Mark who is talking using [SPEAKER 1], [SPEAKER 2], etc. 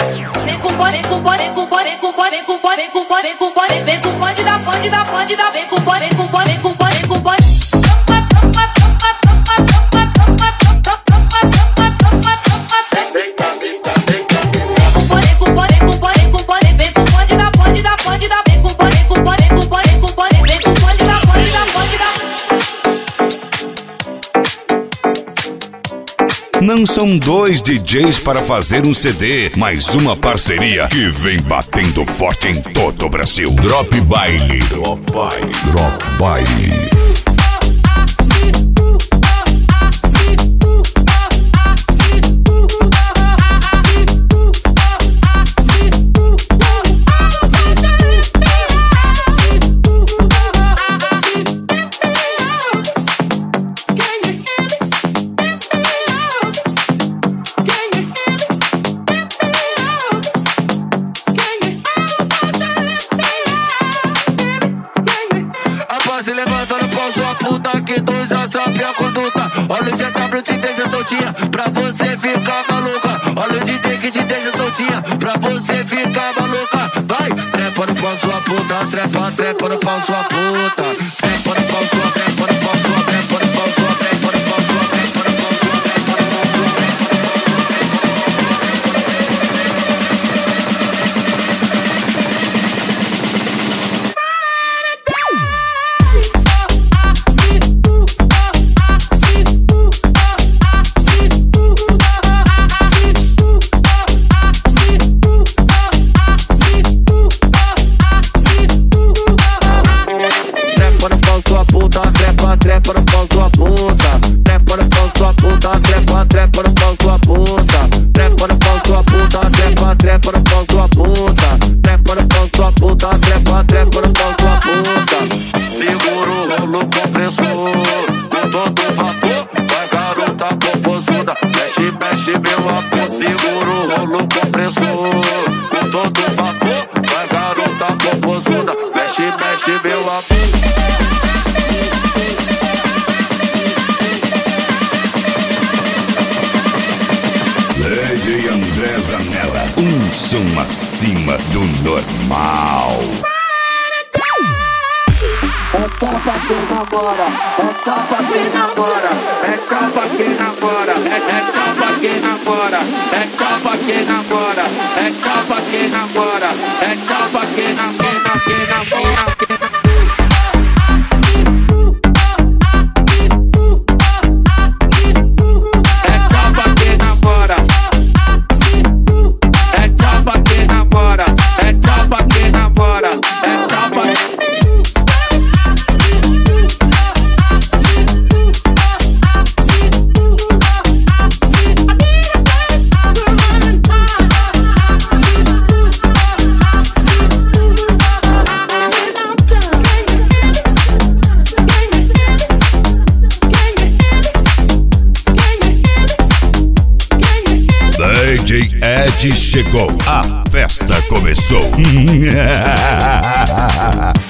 [SPEAKER 1] Vem com bonde, com bonde, com bonde, com bonde, com bonde, com bonde, com bonde, vem com bonde da bonde da bonde da, vem com bonde, com bonde, com bonde, com bonde.
[SPEAKER 2] Não são dois DJs para fazer um CD, mas uma parceria que vem batendo forte em todo o Brasil. Drop Baile. Drop Baile. Drop Baile.
[SPEAKER 3] Se levanta no pau, sua puta, que dois assalpe a conduta. Olha o GW te deixa soltinha, pra você ficar maluca. Olha o DJ que te deixa soltinha, pra você ficar maluca. Vai, trepa no pau, sua puta, trepa, trepa no pau, sua puta. Trepa no pau, sua, trepa no pau, sua, trepa no pau, sua, trepa no pau, sua, trepa no pau, sua, trepa no pau, sua. Trepa no pau, sua puta. Trepa no pau, sua puta. Trepa, trepa no pau, sua puta. Trepa no pau, sua puta. Trepa, trepa no pau, sua puta. Trepa no pau, sua puta. Trepa, trepa no pau, sua puta. Segura o rolo compressor com todo vapor. Vai, garota popozuda, mexe, mexe, meu amor. Segura o rolo compressor com todo vapor. Vai, garota popozuda, mexe, mexe, meu amor.
[SPEAKER 2] DJ André Zanella, um som acima do normal.
[SPEAKER 3] É capa que namora, é capa que namora, é capa que namora, é capa que namora, é capa que namora, é capa que namora, é capa que namora, que namora.
[SPEAKER 2] DJ Ed chegou, a festa começou.